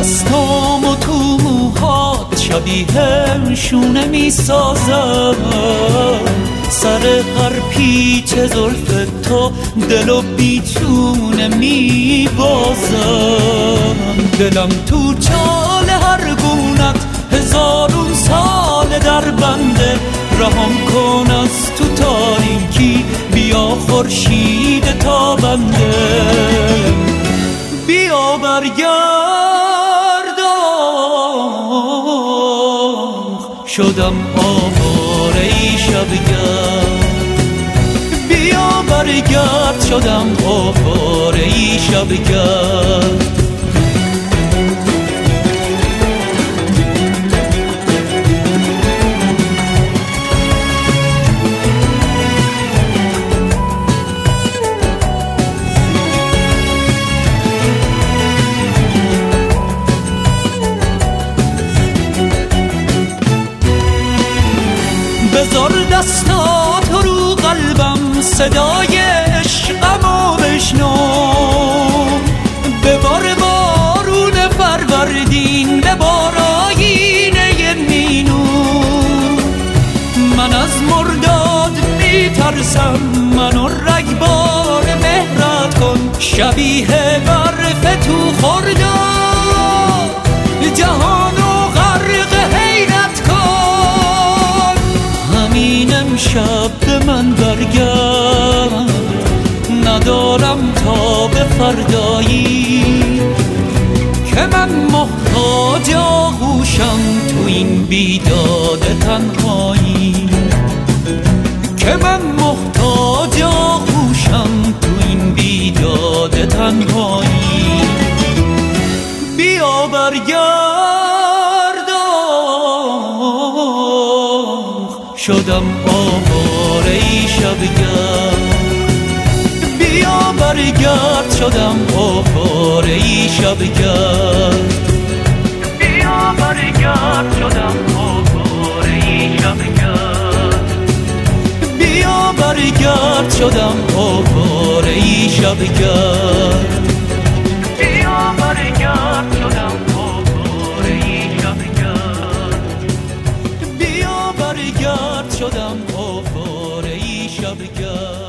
دستام و تو موهات شبیه شونه می سازم، سر هر پیچ زلف تو دلو بیتونه می بازم. دلم تو چال هر گونت هزارون سال در بنده، رهام کن از تو تاریکی بیا خورشید تابنده. بیا برگردم شدم آواره ای شبگرد، بیا برگرد شدم آواره ای شبگرد. بذار دستات رو قلبم صدای عشقمو بشنو، ببار بارون فروردین ببار آیینه مینو. من از مرداد میترسم منو رگبار مهرت کن، شبیه برف تو خرداد جهانو غرق حیرت کن. همین امشب به من برگرد ندارم تا به فردایی، که من محتاج آغوشم تو این بیداد تنهایی، که من محتاج آغوشم تو این بیداد تنهایی. بیا برگردم شدم آواره ای شبگرد، بیا برگرد شدم آواره ای شبگرد، بیا برگرد شدم آواره ای شبگرد، بیا برگرد شدم آواره ای شبگرد، بیا برگرد شدم آواره ای شبگرد، بیا برگرد شدم آواره ای شبگرد.